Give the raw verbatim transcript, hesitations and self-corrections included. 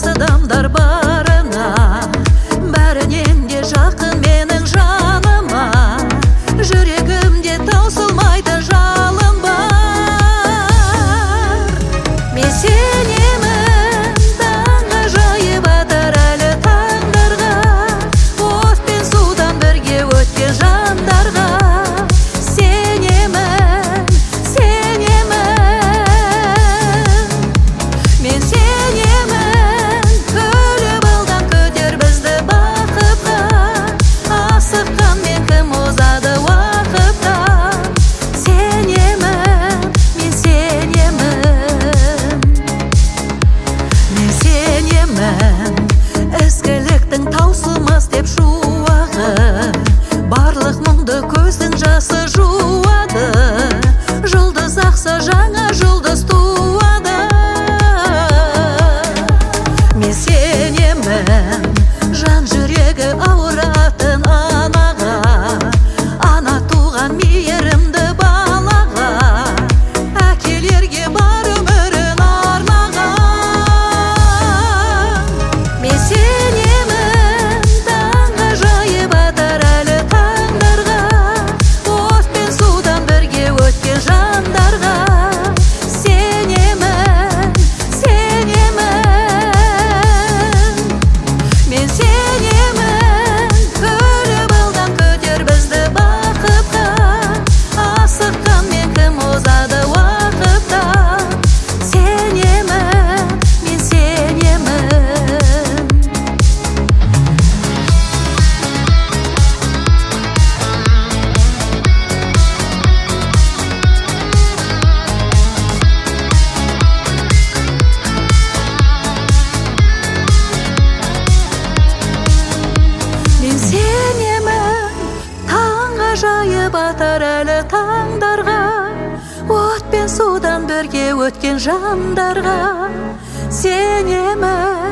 жақсы адамдар барына, бәрінен де жақын менің жаныма, жүрегімде таусылмайды жалын бар. Мен сенемін таңғажайып атар әлі таңдарға, от пен судан бірге өткен жандарға. Сенемін, сенемін, мен сенемін, күліп алдан көтер бізді бақытқа, асыққан мен кім озады уақытта. Сенемін, мен сенемін, мен сенемін, ізгіліктің таусылмас деп шуағы, барлық мұңды көздің жасы жуады, жұлдыз ақса жаңа жұлдыз туады. Мен сенемін, жан жүрегі ауыратын анаға, ана туған мейірімді балаға, әкелерге бар өмірін арнаған. Мен сенемін таңғажайып атар әлі таңдарға, от пен судан бірге өткен жандарға. Сенемін, сенемін, мен сенемін, күліп алдан көтер бізді бақытқа, асыққан мен кім озады уақытта. Сенемін, мен сенемін. Мен сенемін таңғажайып атар әлі таңдарға, от пен судан бірге өткен жандарға. Сенемін.